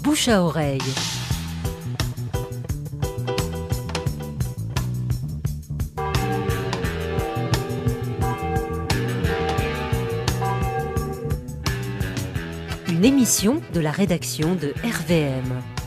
bouche à oreille. Une émission de la rédaction de RVM.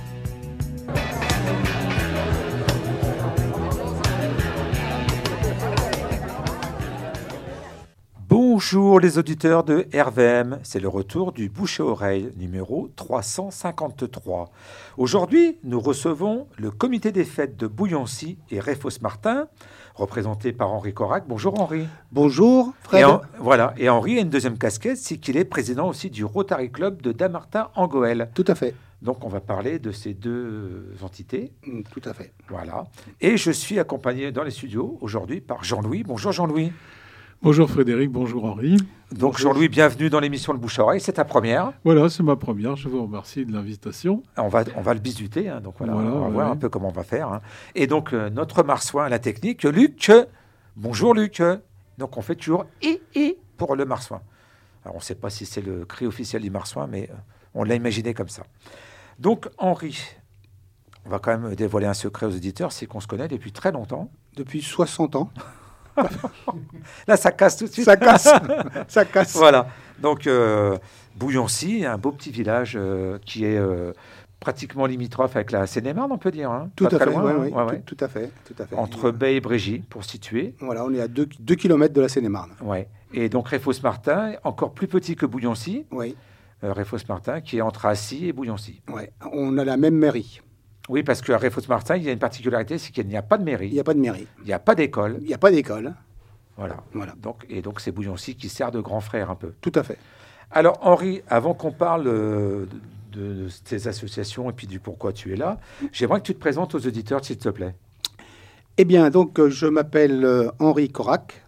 Bonjour les auditeurs de RVM, c'est le retour du bouche à oreille numéro 353. Aujourd'hui, nous recevons le comité des fêtes de Bouillancy et Réfos-Martin, représenté par Henri Corac. Bonjour Henri. Bonjour Fred. Et Henri a une deuxième casquette, c'est qu'il est président aussi du Rotary Club de Dammartin en Goële. Tout à fait. Donc on va parler de ces deux entités. Tout à fait. Voilà. Et je suis accompagné dans les studios aujourd'hui par Jean-Louis. Bonjour Jean-Louis. Bonjour Frédéric, bonjour Henri. Donc Jean-Louis, bienvenue dans l'émission Le Bouche à Oreille, c'est ta première. Voilà, c'est ma première, je vous remercie de l'invitation. On va le bisuter, hein, donc voilà, on va voir un peu comment on va faire. Hein. Et donc notre marsouin à la technique, Luc. Bonjour Luc. Donc on fait toujours « et » pour le marsouin. Alors on ne sait pas si c'est le cri officiel du marsouin, mais on l'a imaginé comme ça. Donc Henri, on va quand même dévoiler un secret aux auditeurs, c'est qu'on se connaît depuis très longtemps. Depuis 60 ans. Là, ça casse tout de suite. Ça casse. Ça casse. Voilà. Donc, Bouillancy, un beau petit village qui est pratiquement limitrophe avec la Seine-et-Marne, on peut dire. Hein. Tout Pas à très fait. loin, Oui, hein. tout à fait. Entre Bay et Brégy, pour situer. Voilà, on est à 2 km de la Seine-et-Marne. Ouais. Et donc, Réfos-Martin, encore plus petit que Bouillancy. Oui. Réfos-Martin, qui est entre Assy et Bouillancy. Oui. On a la même mairie. Oui, parce qu'à Réfos-Martin, il y a une particularité, c'est qu'il n'y a pas de mairie. Il n'y a pas de mairie. Il n'y a pas d'école. Il n'y a pas d'école. Voilà. Donc, c'est Bouillancy qui sert de grand frère un peu. Tout à fait. Alors, Henri, avant qu'on parle de tes associations et puis du pourquoi tu es là, j'aimerais que tu te présentes aux auditeurs, s'il te plaît. Eh bien, donc, je m'appelle Henri Corac.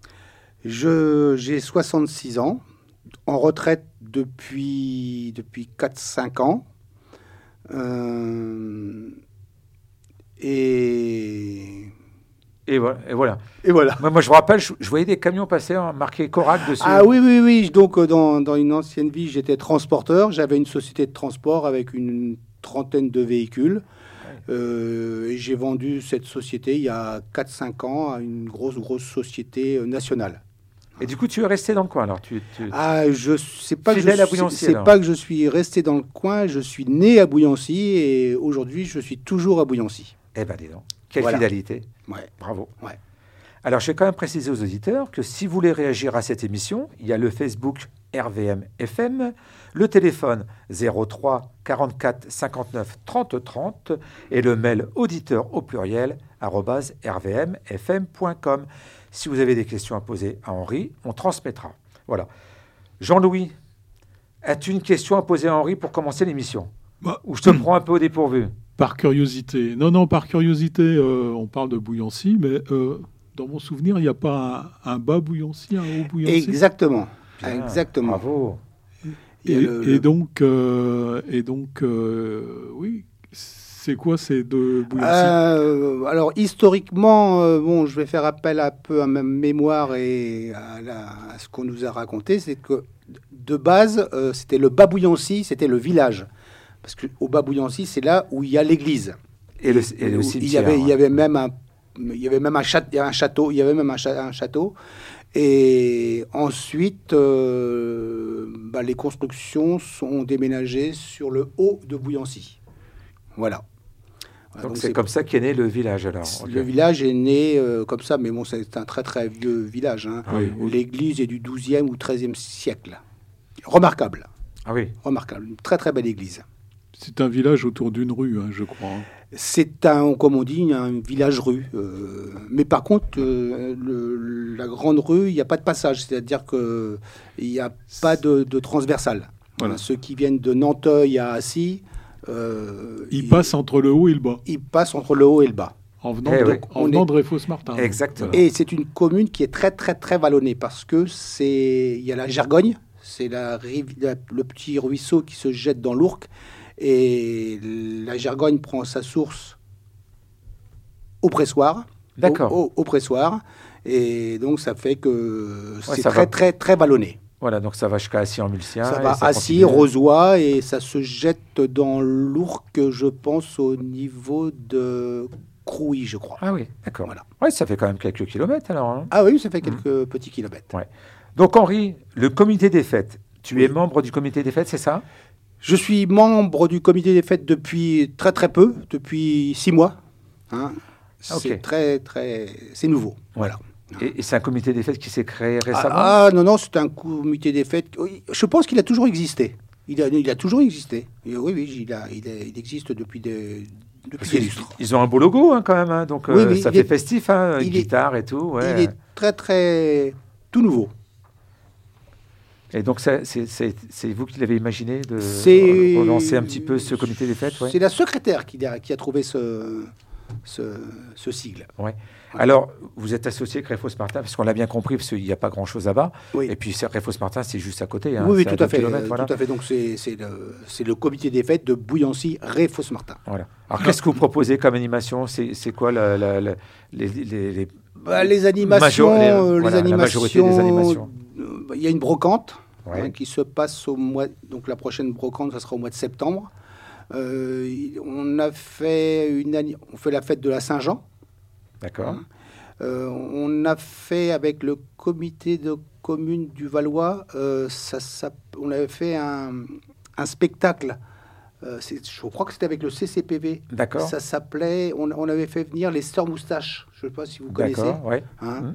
J'ai 66 ans, en retraite depuis 4-5 ans. Et voilà. Moi, je me rappelle, je voyais des camions passer marqués Corac dessus. Ah oui. Donc, dans une ancienne vie, j'étais transporteur. J'avais une société de transport avec une trentaine de véhicules. Et j'ai vendu cette société il y a 4-5 ans à une grosse société nationale. Et du coup, tu es resté dans le coin, alors je sais pas fidèle à Bouillancy. C'est pas que je suis resté dans le coin. Je suis né à Bouillancy et aujourd'hui, je suis toujours à Bouillancy. Eh ben, dis donc, quelle fidélité. Ouais. Bravo. Ouais. Alors, je vais quand même préciser aux auditeurs que si vous voulez réagir à cette émission, il y a le Facebook RVM FM, le téléphone 03 44 59 30 30 et le mail auditeur au pluriel @rvmfm.com. Si vous avez des questions à poser à Henri, on transmettra. Voilà. Jean-Louis, as-tu une question à poser à Henri pour commencer l'émission ? Ou je te prends un peu au dépourvu ? Par curiosité. Non, par curiosité, on parle de Bouillancy, mais dans mon souvenir, il n'y a pas un bas Bouillancy, un haut Bouillancy. Exactement. Bien, exactement. Bravo. Et donc, oui, c'est quoi ces deux Bouillancy ? Alors, historiquement, je vais faire appel un peu à ma mémoire et à ce qu'on nous a raconté. C'est que, de base, c'était le bas Bouillancy, c'était le village. Parce qu'au bas Bouillancy, c'est là où il y a l'église. Et le cimetière. Il y avait même un château. Et ensuite, les constructions sont déménagées sur le haut de Bouillancy. Voilà. Donc c'est comme ça qu'est né le village alors. Le village est né comme ça, mais bon, c'est un très très vieux village. Hein. Oui. L'église est du XIIe ou XIIIe siècle. Remarquable. Ah oui. Remarquable. Une très très belle église. C'est un village autour d'une rue, je crois. C'est comme on dit, un village-rue. Mais par contre, la grande rue, il n'y a pas de passage. C'est-à-dire qu'il n'y a pas de transversale. Voilà. Ceux qui viennent de Nanteuil à Assy... ils passent entre le haut et le bas. Ils passent entre le haut et le bas. En venant de Réfos-Martin. Exactement. Voilà. Et c'est une commune qui est très, très, très vallonnée parce que il y a la Gergogne, c'est le petit ruisseau qui se jette dans l'Ourcq. Et la Gergogne prend sa source au pressoir. D'accord. Au pressoir. Et donc, ça fait que c'est très, très, très vallonné. Voilà, donc ça va jusqu'à Assy-en-Mulsien. Ça va Assy, Rozoy, et ça se jette dans l'Ourcq, je pense, au niveau de Crouy, je crois. Ah oui, d'accord. Voilà. Oui, ça fait quand même quelques kilomètres alors. Hein. Ah oui, ça fait quelques petits kilomètres. Ouais. Donc Henri, le comité des fêtes, tu es membre du comité des fêtes, c'est ça? Je suis membre du comité des fêtes depuis très très peu, depuis 6 mois. Hein. C'est c'est nouveau. Voilà. Et c'est un comité des fêtes qui s'est créé récemment? Non, c'est un comité des fêtes. Je pense qu'il a toujours existé. Il a toujours existé. Et oui, il existe depuis des lustres. Ils ont un beau logo quand même, hein, donc ça fait festif, une guitare et tout. Ouais. Il est très très tout nouveau. Et donc c'est vous qui l'avez imaginé de relancer un petit peu ce comité des fêtes? C'est la secrétaire qui a trouvé ce sigle. Ouais. Alors, vous êtes associé avec Réfos Martin, parce qu'on l'a bien compris, parce qu'il n'y a pas grand-chose là-bas. Oui. Et puis, Réfos Martin, c'est juste à côté. Hein, oui, tout à fait. Voilà. Tout à fait. Donc, c'est le comité des fêtes de Bouillancy Réfos Martin. Voilà. Alors, qu'est-ce que vous proposez comme animation? C'est quoi les animations? La majorité des animations. Il y a une brocante qui se passe au mois... Donc, la prochaine brocante, ça sera au mois de septembre. On fait la fête de la Saint-Jean. D'accord. On a fait avec le comité de communes du Valois, on avait fait un spectacle. Je crois que c'était avec le CCPV. D'accord. Ça s'appelait. On avait fait venir les Sœurs Moustaches. Je ne sais pas si vous connaissez. D'accord. Ouais. Hein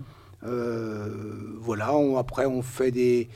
voilà. Après, on fait des.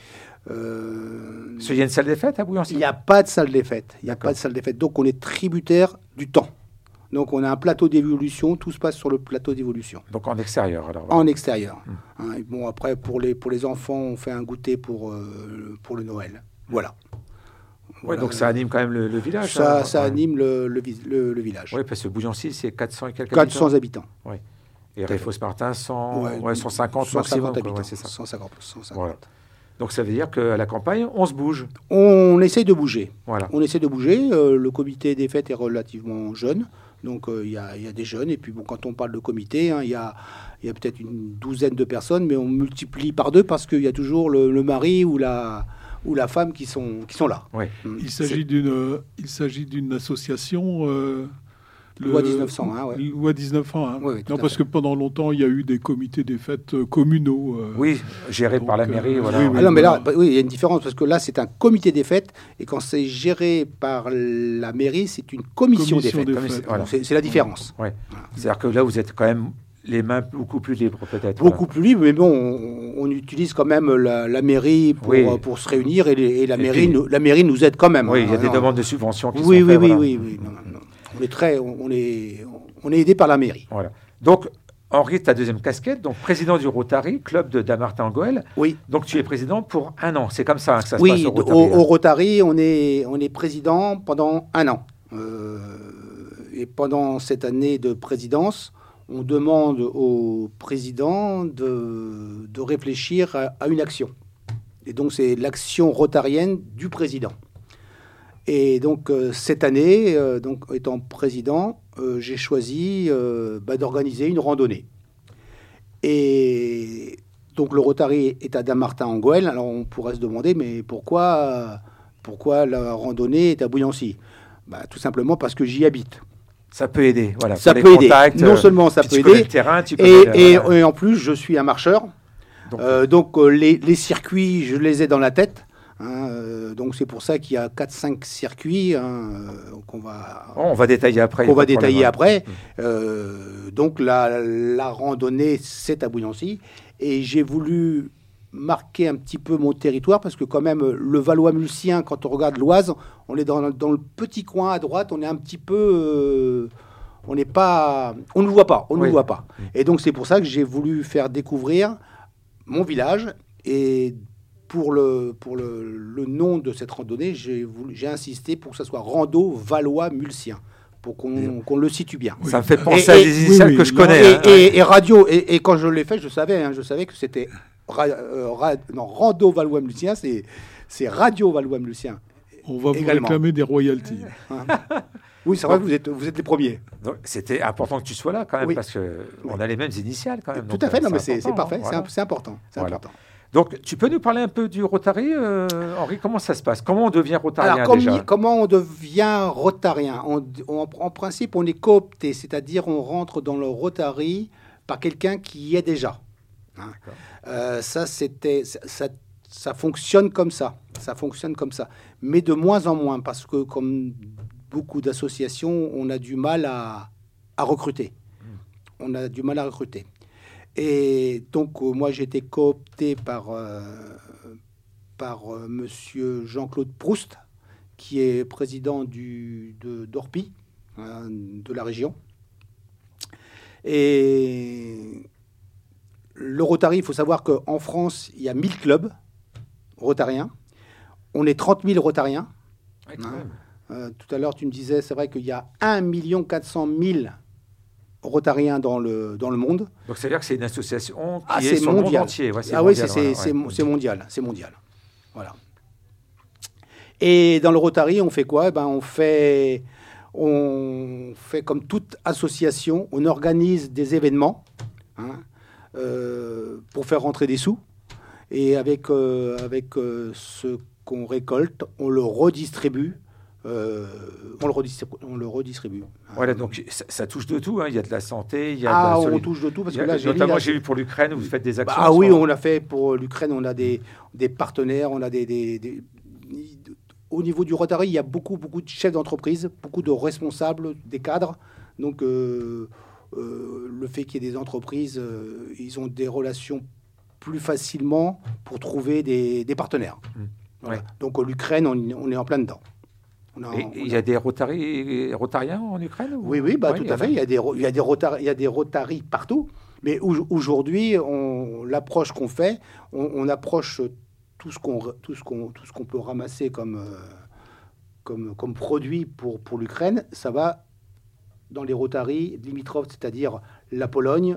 Il y a une salle des fêtes à Bouillancy? Il n'y a pas de salle des fêtes. Donc, on est tributaire du temps. Donc, on a un plateau d'évolution. Tout se passe sur le plateau d'évolution. Donc, en extérieur, alors. En extérieur. Hein, et bon, après, pour les enfants, on fait un goûter pour le Noël. Voilà. Ouais, donc, ça anime quand même le village. Ça anime le village. Oui, parce que Bouillancy, c'est 400 et quelques 400 habitants. Oui. Et Réfos Martin, 150 maximum. Habitants. C'est ça. 150. Voilà. Donc, ça veut dire qu'à la campagne, on se bouge. On essaye de bouger. Voilà. On essaie de bouger. Le comité des fêtes est relativement jeune. Donc, il y a des jeunes. Et puis, bon, quand on parle de comité, il y a peut-être une douzaine de personnes, mais on multiplie par 2 parce qu'il y a toujours le mari ou la femme qui sont là. Oui. Il s'agit d'une association... Loi 1901, ouais. Loi 1901. Oui, non, parce que pendant longtemps, il y a eu des comités des fêtes communaux. Oui, gérés par la mairie. Voilà. Non, mais là, il y a une différence, parce que là, c'est un comité des fêtes, et quand c'est géré par la mairie, c'est une commission des fêtes. Voilà. C'est la différence. Ouais. Voilà. C'est-à-dire que là, vous êtes quand même les mains beaucoup plus libres, peut-être. Beaucoup plus libres, mais bon, on utilise quand même la mairie pour se réunir, et la mairie nous aide quand même. Oui, il y a des demandes de subventions qui sont faites. Oui. Non. On est aidé par la mairie. Voilà. Donc, Henri, ta deuxième casquette, donc président du Rotary, club de Dammartin-en-Goël. Oui. Donc, tu es président pour 1 an. C'est comme ça que ça se passe au Rotary. Au Rotary, on est président pendant 1 an. Et pendant cette année de présidence, on demande au président de réfléchir à une action. Et donc, c'est l'action rotarienne du président. Et donc, cette année, étant président, j'ai choisi d'organiser une randonnée. Et donc, le Rotary est à Dammartin-en-Goël. Alors, on pourrait se demander, mais pourquoi la randonnée est à Bouillancy? Tout simplement parce que j'y habite. Ça peut aider, voilà. Ça peut aider. Non seulement ça peut aider, le terrain, et en plus, je suis un marcheur. Donc les circuits, je les ai dans la tête. Donc c'est pour ça qu'il y a 4-5 circuits qu'on va détailler après. Donc la randonnée, c'est à Bouillancy. Et j'ai voulu marquer un petit peu mon territoire parce que quand même, le Valois-Mulsien, quand on regarde l'Oise, on est dans le petit coin à droite, on est un petit peu... on ne le voit pas. Et donc c'est pour ça que j'ai voulu faire découvrir mon village. Et pour le nom de cette randonnée, j'ai insisté pour que ça soit Rando Valois-Mulsien, pour qu'on le situe bien. Ça me fait penser à des initiales que je connais. Et radio, et quand je l'ai fait, je savais que c'était Rando Valois-Mulsien, c'est Radio Valois-Mulsien. On va vous réclamer des royalties. Oui, c'est vrai, vous êtes les premiers. Donc, c'était important que tu sois là quand même, parce qu'on a les mêmes initiales quand même. Tout à fait, non, mais c'est parfait, c'est important. Voilà. Donc, tu peux nous parler un peu du Rotary, Henri? Comment ça se passe? Comment on devient rotarien déjà? Comment on devient rotarien? En principe, on est coopté, c'est-à-dire on rentre dans le Rotary par quelqu'un qui y est déjà. Hein. Ça fonctionne comme ça. Ça fonctionne comme ça. Mais de moins en moins, parce que comme beaucoup d'associations, on a du mal à recruter. On a du mal à recruter. Et donc, moi, j'ai été coopté par monsieur Jean-Claude Proust, qui est président d'Orpi, de la région. Et le Rotary, il faut savoir qu'en France, il y a 1000 clubs rotariens. On est 30 000 rotariens. Ouais, quand même. Tout à l'heure, tu me disais, c'est vrai qu'il y a 1 400 000 rotariens dans le monde. Donc, c'est-à-dire que c'est une association qui est sur mondial. le monde entier. Ouais, oui, c'est mondial. C'est mondial. Voilà. Et dans le Rotary, on fait quoi? On fait comme toute association, on organise des événements pour faire rentrer des sous. Et avec ce qu'on récolte, on le redistribue. On le redistribue. Voilà, donc ça touche de tout. Hein. Il y a de la santé, il y a on touche de tout. Parce que là, notamment, j'ai vu pour l'Ukraine, vous faites des actions. Oui, on a fait pour l'Ukraine. On a des partenaires, on a au niveau du Rotary, il y a beaucoup de chefs d'entreprise, beaucoup de responsables, des cadres. Donc, le fait qu'il y ait des entreprises, ils ont des relations plus facilement pour trouver des partenaires. Voilà. Ouais. Donc, l'Ukraine, on est en plein dedans. Il y a des rotariens en Ukraine? Oui, tout à fait. Il y a des Rotary partout. Mais aujourd'hui, l'approche qu'on fait, on approche tout ce qu'on peut ramasser comme produit pour l'Ukraine. Ça va dans les Rotary limitrophes, c'est-à-dire la Pologne,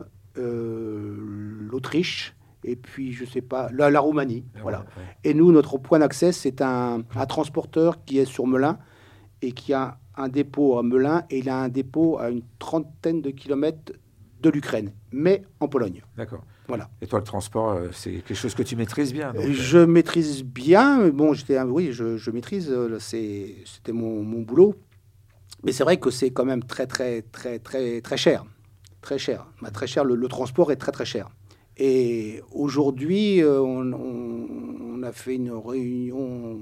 l'Autriche, et puis, je sais pas, la Roumanie. Voilà. Ouais. Et nous, notre point d'accès, c'est un transporteur qui est sur Melun et qui a un dépôt à Melun, et il a un dépôt à une 30aine de kilomètres de l'Ukraine, mais en Pologne. D'accord. Voilà. Et toi, le transport, c'est quelque chose que tu maîtrises bien? Donc, je maîtrise bien. Bon, je maîtrise. C'était mon boulot. Mais c'est vrai que c'est quand même très, très, très, très, très cher. Très cher. Très cher. Le transport est très, très cher. Et aujourd'hui, on a fait une réunion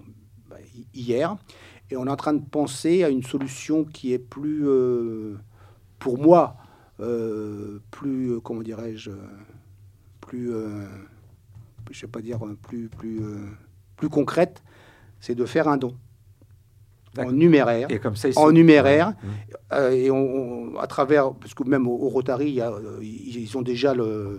hier, et on est en train de penser à une solution qui est plus, pour moi, plus, comment dirais-je, plus, je sais pas dire, plus concrète, c'est de faire un don. En numéraire. Et comme ça, en numéraire. Et à travers, parce que même au Rotary, ils ont déjà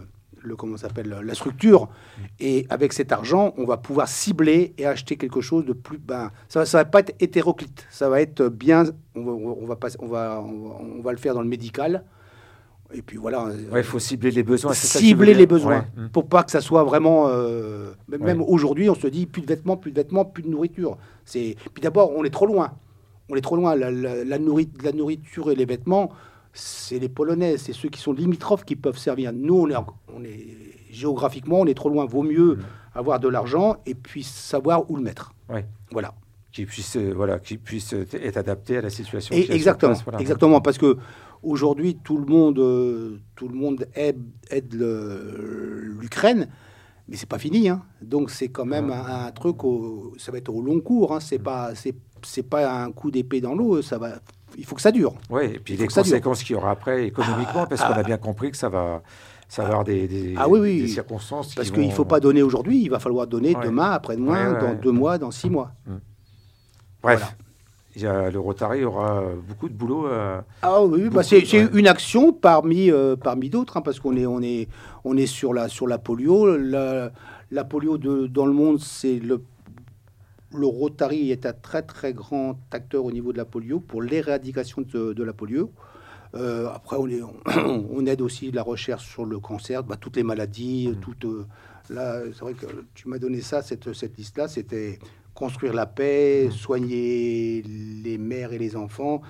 la structure. Et avec cet argent, on va pouvoir cibler et acheter quelque chose de plus. Ça va pas être hétéroclite. Ça va être bien. On va le faire dans le médical. Et puis voilà. Il faut cibler les besoins. Cibler les besoins. Ouais. Pour pas que ça soit vraiment. Même aujourd'hui, on se dit plus de vêtements, plus de nourriture. Puis d'abord, on est trop loin. La nourriture et les vêtements, c'est les Polonais, c'est ceux qui sont limitrophes qui peuvent servir. Nous, on est géographiquement, on est trop loin. Vaut mieux avoir de l'argent et puis savoir où le mettre. Ouais. Voilà. Qui puisse être adapté à la situation. Exactement. Voilà. Exactement, parce que aujourd'hui, tout le monde aide l'Ukraine. Mais c'est pas fini, hein. Donc c'est quand même un truc. Ça va être au long cours. Hein. C'est pas un coup d'épée dans l'eau. Il faut que ça dure. Oui, et puis les conséquences qu'il y aura après économiquement, parce qu'on a bien compris que ça va avoir des circonstances. Parce qu'il ne faut pas donner aujourd'hui. Il va falloir donner demain, après-demain, dans 2 mois, dans 6 mois. Bref. Voilà. Le Rotary aura beaucoup de boulot. C'est une action parmi d'autres, hein, parce qu'on est sur la polio. La polio dans le monde, c'est le Rotary est un très très grand acteur au niveau de la polio pour l'éradication de la polio. Après, on aide aussi la recherche sur le cancer, toutes les maladies, là, c'est vrai que tu m'as donné cette liste-là, c'était construire la paix, soigner les mères et les enfants.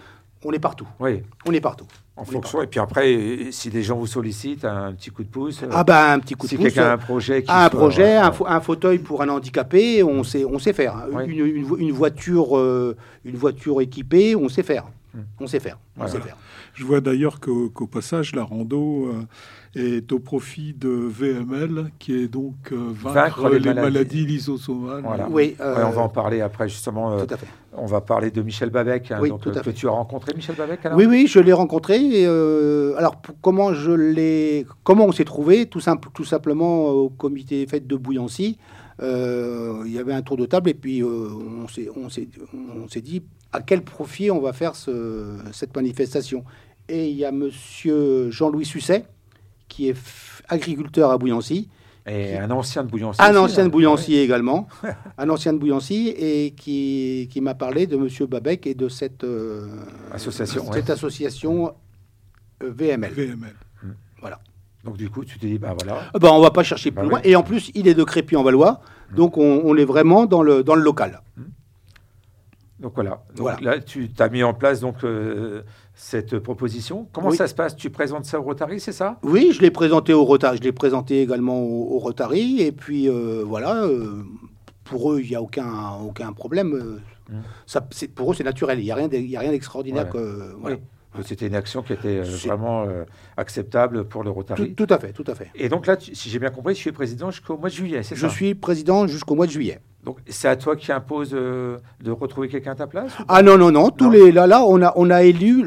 On est partout. Oui. On est partout. En fonction, et puis après, si des gens vous sollicitent, un petit coup de pouce. Un petit coup de pouce. Si quelqu'un a un projet, un fauteuil pour un handicapé, on sait faire. Oui. Une voiture équipée, on sait faire. On sait faire. Je vois d'ailleurs qu'au passage, la rando est au profit de VML, qui est donc vaincre les maladies lysosomales. Voilà. Oui, on va en parler après, justement. Tout à fait. On va parler de Michel Babek, que tu as rencontré, Michel Babek, alors ? Oui, je l'ai rencontré. Alors, comment on s'est trouvé ? Tout simplement au comité fête de Bouillancy. Il y avait un tour de table et puis on s'est dit à quel profit on va faire cette manifestation. Et il y a monsieur Jean-Louis Susset, qui est agriculteur à Bouillancy. Et un ancien de Bouillancy. Un ancien de Bouillancy également. Un ancien de Bouillancy et qui m'a parlé de monsieur Babek et de cette association VML. Voilà. Donc du coup, tu te dis, voilà. On va pas chercher plus loin. Oui. Et en plus, il est de Crépy-en-Valois, donc on est vraiment dans le local. Donc voilà. Là, tu as mis en place cette proposition. Comment ça se passe ? Tu présentes ça au Rotary, c'est ça ? Oui, je l'ai présenté au Rotary. Je l'ai présenté également au Rotary. Et puis pour eux, il n'y a aucun problème. Pour eux, c'est naturel. Il n'y a rien d'extraordinaire. Oui. C'était une action qui était vraiment acceptable pour le Rotary. Tout à fait. Et donc là, si j'ai bien compris, tu es président jusqu'au mois de juillet, c'est ça ? Je suis président jusqu'au mois de juillet. Donc c'est à toi qui impose de retrouver quelqu'un à ta place ? Non. On a élu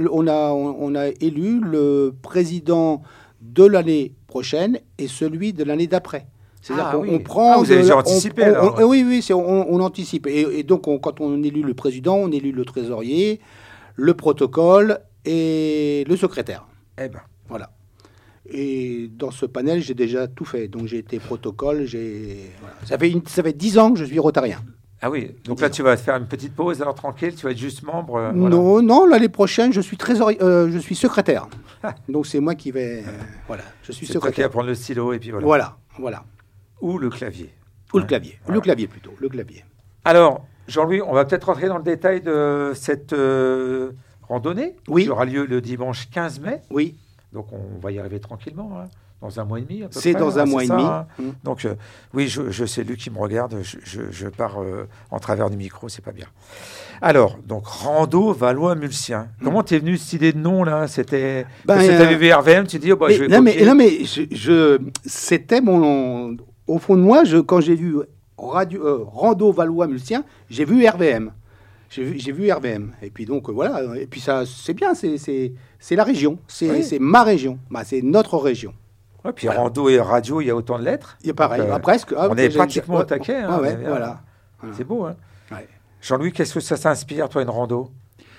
le président de l'année prochaine et celui de l'année d'après. C'est-à-dire qu'on prend. Vous avez déjà anticipé alors ? Oui, on anticipe. Et donc quand on élit le président, on élit le trésorier, le protocole et le secrétaire. Voilà. Et dans ce panel, j'ai déjà tout fait. Donc j'ai été protocole. Ça fait 10 ans que je suis rotarien. Ah oui. Donc là, tu vas faire une petite pause, alors tranquille. Tu vas être juste membre. Non. L'année prochaine, je suis trésorier. Je suis secrétaire. Donc c'est moi qui vais. Je suis secrétaire. C'est toi qui vas prendre le stylo et puis voilà. Voilà. Ou le clavier. Le clavier. Voilà. Le clavier plutôt. Le clavier. Alors, Jean-Louis, on va peut-être rentrer dans le détail de cette randonnée qui aura lieu le dimanche 15 mai. Oui. Donc, on va y arriver tranquillement, dans un mois et demi à peu près. C'est dans un mois et demi. Donc, oui, je sais, Luc qui me regarde, je pars en travers du micro, c'est pas bien. Alors, donc, Rando Valois-Mulsien. Comment t'es venu cette idée de nom, là ? C'était... Parce que t'avais vu RVM, tu te dis, je vais copier. C'était mon... Au fond de moi, quand j'ai vu Rando Valois-Mulsien, j'ai vu RVM. J'ai vu RVM. Et puis donc, voilà. Et puis ça, c'est bien, c'est la région. C'est ma région. C'est notre région. Ouais, puis rando et radio, il y a autant de lettres. Il y a pareil, presque. On est pratiquement au taquet. Voilà. C'est beau, hein. Ouais. Jean-Louis, qu'est-ce que ça t'inspire, toi, une rando ?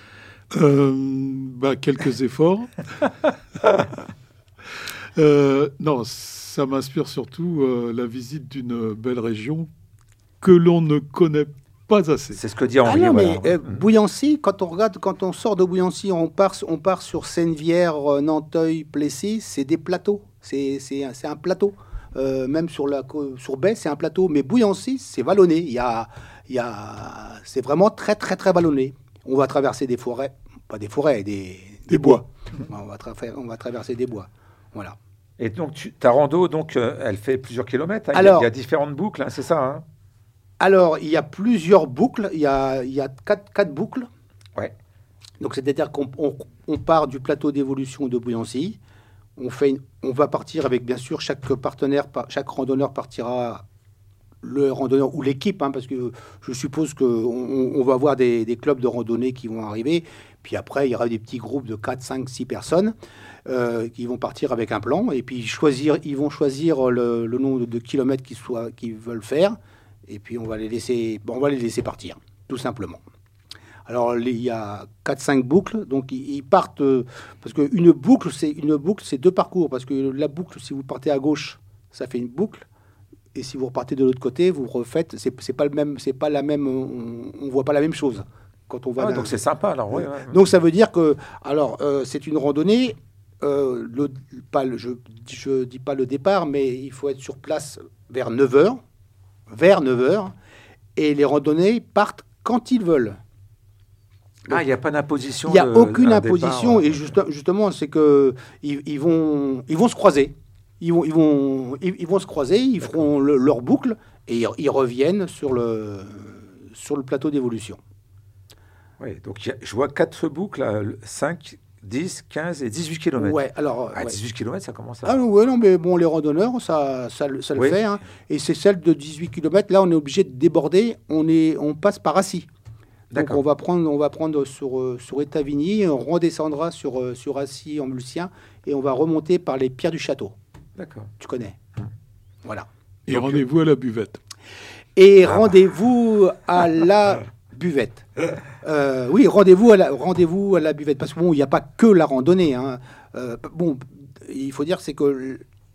Quelques efforts. Non, ça m'inspire surtout la visite d'une belle région que l'on ne connaît pas assez. C'est ce que dit Henri. Bouillancy, quand on sort de Bouillancy, on part sur Sennevières, Nanteuil, Plessis, c'est des plateaux. C'est un plateau. Même sur Baie, c'est un plateau. Mais Bouillancy, c'est vallonné. C'est vraiment très, très, très vallonné. On va traverser des forêts. Pas des forêts, des bois. On va traverser des bois. Voilà. Et donc, ta rando, elle fait plusieurs kilomètres. Il y a différentes boucles, c'est ça, hein ? Alors, il y a plusieurs boucles. Il y a quatre boucles. Ouais. Donc, c'est-à-dire qu'on part du plateau d'évolution de Bouillancy. On va partir avec, bien sûr, chaque randonneur partira, le randonneur ou l'équipe, parce que je suppose qu'on va avoir des clubs de randonnée qui vont arriver. Puis après, il y aura des petits groupes de 4, 5, 6 personnes qui vont partir avec un plan. Et puis, ils vont choisir le nombre de kilomètres qu'ils veulent faire. Et puis, on va les laisser partir, tout simplement. Alors, il y a 4-5 boucles. Donc, ils partent... parce qu'une boucle, c'est 2 parcours. Parce que la boucle, si vous partez à gauche, ça fait une boucle. Et si vous repartez de l'autre côté, vous refaites... C'est pas la même... On voit pas la même chose. Quand on va donc, c'est sympa, alors. Ouais. Donc, ça veut dire que... Alors, c'est une randonnée... je dis pas le départ, mais il faut être sur place vers 9h. Vers 9h. Et les randonnées partent quand ils veulent. Il n'y a pas d'imposition. Il n'y a aucune imposition. Et justement, c'est que ils vont se croiser. Ils vont se croiser, ils feront leur boucle et ils reviennent sur le plateau d'évolution. Oui, donc je vois 4 boucles, 5, 10, 15 et 18 km. Ouais, alors, 18 km, ça commence à... Ah ouais, non, mais bon, les randonneurs, ça le fait. Hein. Et c'est celle de 18 km. Là, on est obligé de déborder. On passe par Assy. Donc, on va prendre sur Étavigny, on redescendra sur Assy en Mulcien et on va remonter par les Pierres du Château. D'accord. Tu connais. Voilà. Et rendez-vous à la buvette. Et rendez-vous à la buvette. Oui, rendez-vous à la buvette. Parce que bon, il n'y a pas que la randonnée. Hein. Bon, il faut dire c'est que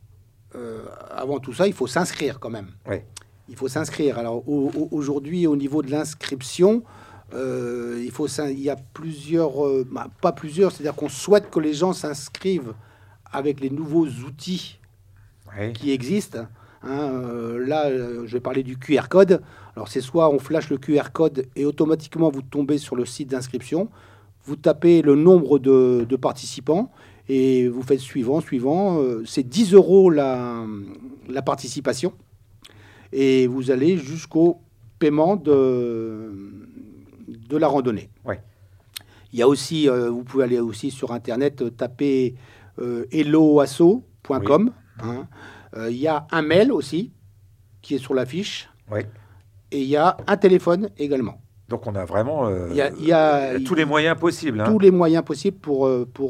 avant tout ça, il faut s'inscrire quand même. Oui. Il faut s'inscrire. Alors aujourd'hui, au niveau de l'inscription, il y a plusieurs, pas plusieurs, c'est-à-dire qu'on souhaite que les gens s'inscrivent avec les nouveaux outils qui existent. Là, je vais parler du QR code. Alors, c'est soit on flash le QR code et automatiquement vous tombez sur le site d'inscription. Vous tapez le nombre de participants et vous faites suivant. C'est 10 € la participation. Et vous allez jusqu'au paiement de la randonnée. Ouais. Il y a aussi, vous pouvez aller aussi sur Internet, taper helloasso.com. Il y a un mail aussi qui est sur la fiche. Oui. Et il y a un téléphone également. Donc on a vraiment y a tous les moyens possibles. Tous les moyens possibles pour...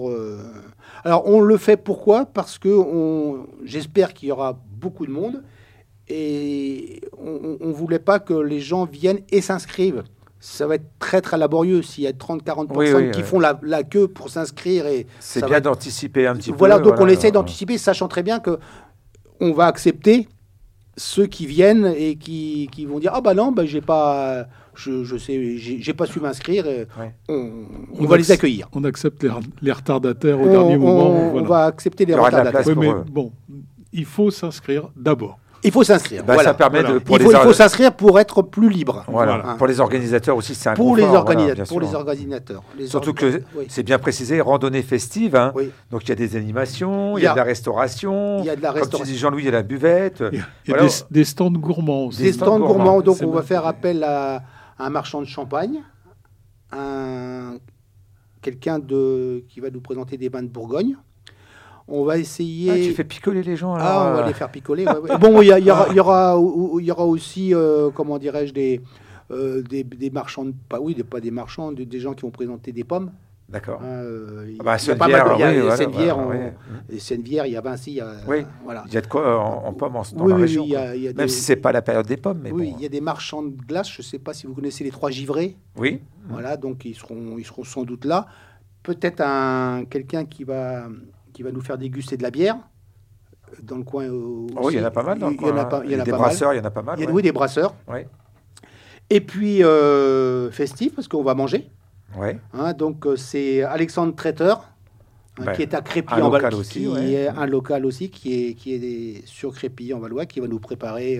Alors on le fait pourquoi ? Parce que j'espère qu'il y aura beaucoup de monde et on ne voulait pas que les gens viennent et s'inscrivent. Ça va être très très laborieux s'il y a 30-40 personnes qui font la queue pour s'inscrire. C'est bien d'anticiper un petit peu. Voilà, donc on essaie d'anticiper, sachant très bien qu'on va accepter ceux qui viennent et qui vont dire non, j'ai pas, j'ai pas su m'inscrire. On va les accueillir. On accepte les retardataires au dernier moment. On va accepter les retardataires. Oui, mais bon, il faut s'inscrire d'abord. Il faut s'inscrire. Ça permet il faut s'inscrire pour être plus libre. Voilà. Pour les organisateurs aussi, c'est un pour confort. Pour les organisateurs. Surtout que c'est bien précisé, randonnée festive. Hein. Oui. Donc il y a des animations, il y a de la restauration. Il y a de la restauration. Comme tu dis Jean-Louis, il y a la buvette. Il y a des stands gourmands aussi. Des stands gourmands. Donc on va faire appel à un marchand de champagne, quelqu'un qui va nous présenter des vins de Bourgogne. On va essayer... tu fais picoler les gens alors. On va les faire picoler. Ouais. Bon, il y aura aussi, comment dirais-je, des marchands, pas des marchands, des gens qui vont présenter des pommes. D'accord. Il y a Sennevière, il y a Vinci. Voilà. Il y a de quoi en pommes dans la région. Même si ce n'est pas la période des pommes. Mais il y a des marchands de glace. Je ne sais pas si vous connaissez les 3 givrés. Oui. Voilà, donc ils seront sans doute là. Peut-être quelqu'un qui va nous faire déguster de la bière dans le coin. Oui, il y en a pas mal dans le coin. Il y en a des brasseurs, il y en a pas mal. Oui, des brasseurs. Ouais. Et puis, festif, parce qu'on va manger. Ouais. Donc, c'est Alexandre Traiteur, qui est à Crépy en Valois. Un local aussi, qui est sur Crépy en Valois, qui va nous préparer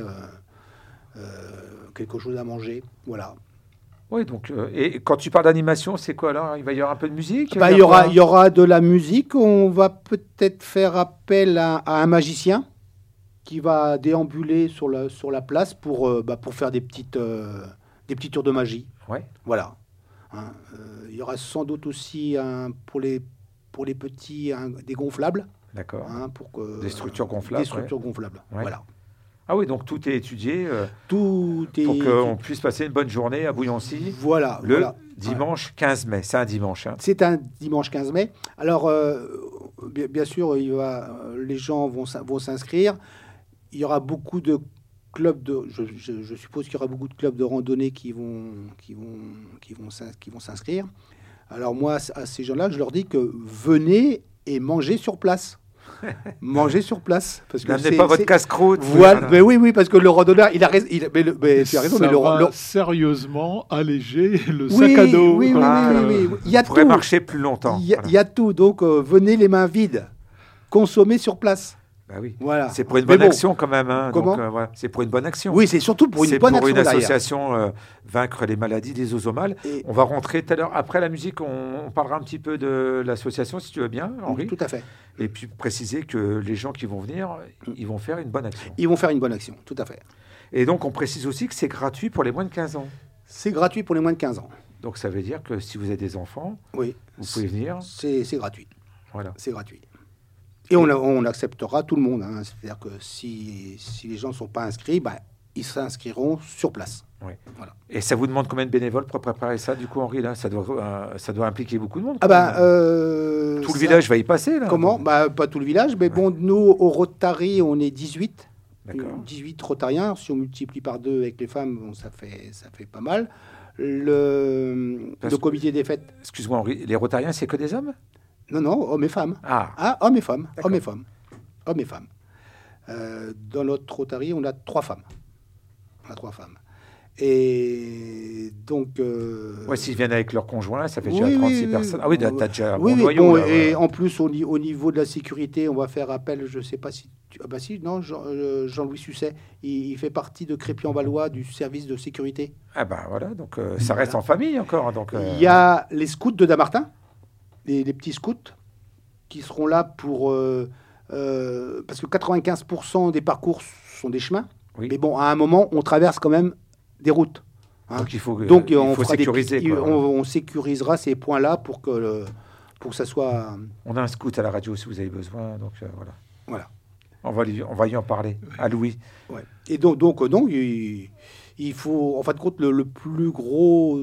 quelque chose à manger. Voilà. Oui, donc, et quand tu parles d'animation, c'est quoi alors ? Il va y avoir un peu de musique ? Il y aura de la musique. On va peut-être faire appel à un magicien qui va déambuler sur la place pour faire des petits tours de magie. Ouais. Voilà. Il y aura sans doute aussi pour les petits des gonflables. D'accord. Des structures gonflables. Des structures gonflables. Ouais. Voilà. Ah oui, donc tout est étudié pour qu'on puisse passer une bonne journée à Bouillancy. Voilà. Dimanche 15 mai. C'est un dimanche. Hein. C'est un dimanche 15 mai. Alors, bien sûr, les gens vont s'inscrire. Il y aura beaucoup de clubs je suppose qu'il y aura beaucoup de clubs de randonnée qui vont s'inscrire. Alors moi, à ces gens-là, je leur dis que venez et mangez sur place. Manger sur place. N'amenez pas votre casse-croûte. Voilà. Mais oui, parce que le randonneur, tu as raison. Ça va sérieusement alléger le sac à dos. Oui. Il y a pourrait marcher plus longtemps. Il y a tout. Donc, venez les mains vides. Consommez sur place. Bah oui. Voilà. C'est pour une bonne action quand même. Hein. Comment ? Donc, voilà. C'est pour une bonne action. Oui, c'est surtout pour une bonne action. C'est pour une association Vaincre les maladies lysosomales. On va rentrer tout à l'heure. Après la musique, on parlera un petit peu de l'association, si tu veux bien, Henri. Tout à fait. Et puis préciser que les gens qui vont venir, ils vont faire une bonne action. Ils vont faire une bonne action, tout à fait. Et donc, on précise aussi que c'est gratuit pour les moins de 15 ans. C'est gratuit pour les moins de 15 ans. Donc, ça veut dire que si vous avez des enfants, vous pouvez venir. C'est gratuit. Voilà. C'est gratuit. Et on acceptera tout le monde. Hein. C'est-à-dire que si les gens ne sont pas inscrits, ils s'inscriront sur place. Oui. Voilà. Et ça vous demande combien de bénévoles pour préparer ça, du coup, Henri, là ça doit impliquer beaucoup de monde. Tout le village va y passer, là. Comment ? Pas tout le village, mais bon, nous, au Rotary, on est 18. D'accord. 18 Rotariens. Si on multiplie par 2 avec les femmes, bon, ça fait pas mal. Le comité des fêtes... Excuse-moi, Henri, les Rotariens, c'est que des hommes ? Non, hommes et femmes. Hommes et femmes. Hommes et femmes. Hommes et femmes. Dans notre Rotary, on a 3 femmes. Et donc... s'ils viennent avec leur conjoint, ça fait déjà 36 personnes. Ah oui, t'as déjà un bon noyau. Bon, et en plus, au niveau de la sécurité, on va faire appel, je ne sais pas si... Jean-Louis Susset, il fait partie de Crépy-en-Valois, du service de sécurité. Voilà, donc ça reste en famille encore. Donc, Il y a les scouts de Damartin, les petits scouts, qui seront là pour... parce que 95% des parcours sont des chemins. Oui. Mais bon, à un moment, on traverse quand même des routes. Hein. Donc il faut sécuriser. On sécurisera ces points-là pour que ça soit... On a un scout à la radio si vous avez besoin. Donc voilà. On va lui en parler à Louis. Ouais. Et donc il faut... En fin de compte, le plus gros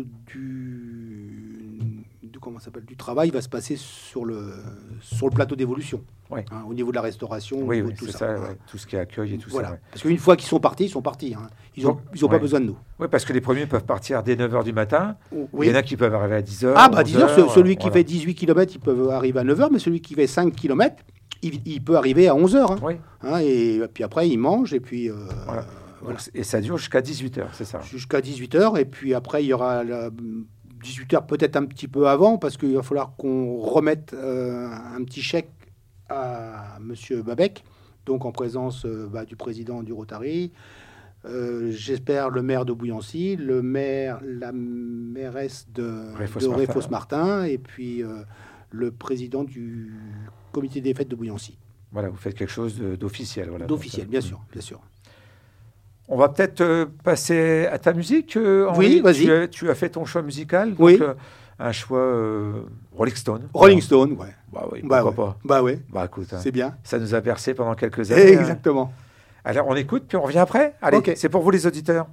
du travail va se passer sur le plateau d'évolution. Ouais. Hein, au niveau de la restauration, tout ça. Tout ce qui est accueil et tout ça. Ouais. Parce qu'une fois qu'ils sont partis, ils sont partis. Hein. Ils n'ont pas besoin de nous. Oui, parce que les premiers peuvent partir dès 9h du matin. Oui. Il y en a qui peuvent arriver à 10h. 10h, celui qui fait 18 km, il peut arriver à 9h, mais celui qui fait 5 km, il peut arriver à 11h. Hein. Oui. Hein, et puis après, il mange, et puis... Voilà. Et ça dure jusqu'à 18h, c'est ça ? Jusqu'à 18h, et puis après, il y aura... 18h peut-être un petit peu avant, parce qu'il va falloir qu'on remette un petit chèque à M. Babec, donc en présence du président du Rotary, j'espère le maire de Bouillancy, la mairesse de Réfos-Martin, et puis le président du comité des fêtes de Bouillancy. Voilà, vous faites quelque chose d'officiel. Voilà, d'officiel, bien sûr. On va peut-être passer à ta musique, Henri. Oui, vas-y. Tu as fait ton choix musical, oui. Donc un choix Rolling Stone. Rolling Stone, ouais. Pourquoi pas. Bah ouais. Écoute, c'est bien. Ça nous a bercé pendant quelques années. Exactement. Alors on écoute, puis on revient après. Allez, C'est pour vous les auditeurs.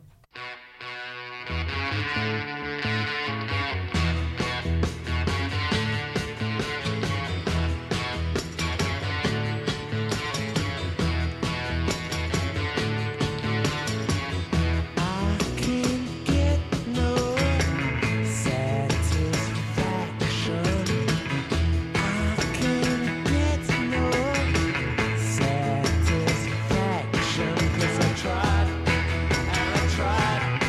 Tried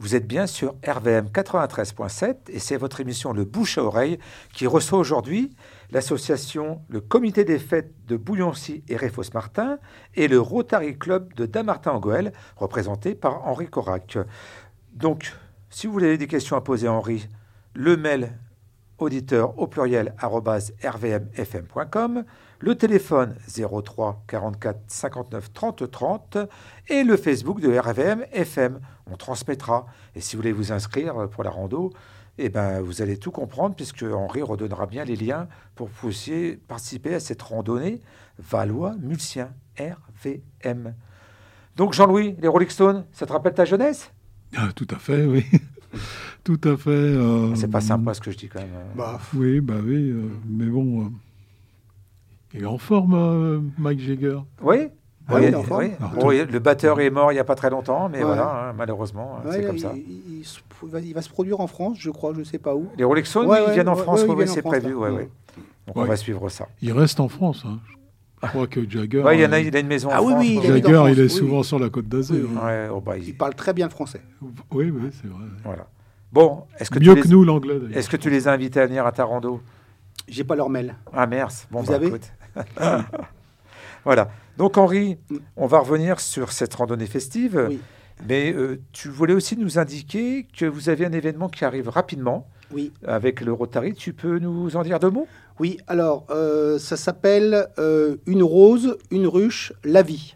Vous êtes bien sur RVM 93.7 et c'est votre émission Le Bouche à Oreille qui reçoit aujourd'hui l'association, le comité des fêtes de Bouilloncy et Réfos-Martin et le Rotary Club de Dammartin-en-Goële, représenté par Henri Corac. Donc, si vous avez des questions à poser à Henri, le mail auditeur au pluriel @rvmfm.com, le téléphone 03 44 59 30 30 et le Facebook de RVM FM. On transmettra. Et si vous voulez vous inscrire pour la rando, vous allez tout comprendre puisque Henri redonnera bien les liens pour que vous puissiez participer à cette randonnée Valois-Mulsien, RVM. Donc Jean-Louis, les Rolling Stones, ça te rappelle ta jeunesse ? Tout à fait, oui. Tout à fait. C'est pas sympa ce que je dis quand même. Oui, mais bon, il est en forme, Mick Jagger. Oui. Oui, il est en forme. Le batteur est mort il n'y a pas très longtemps, mais voilà, malheureusement, c'est comme ça. Il va se produire en France, je crois, je ne sais pas où. Les Rolling Stones, ils viennent en France, c'est prévu. Donc on va suivre ça. Il reste en France, hein. Je crois que Jagger... il a une maison en France. Oui, Jagger, il est souvent sur la Côte d'Azur. Il parle très bien le français. Oui, c'est vrai. Voilà. Bon, mieux que nous, l'anglais, d'ailleurs. Est-ce que tu les as invités à venir à ta rando ? J'ai pas leur mail. Ah, merde. Bon, vous avez écoute. Voilà. Donc, Henri, on va revenir sur cette randonnée festive. Oui. Mais tu voulais aussi nous indiquer que vous avez un événement qui arrive rapidement. Oui. Avec le Rotary. Tu peux nous en dire 2 mots ? Oui, alors, ça s'appelle Une rose, une ruche, la vie.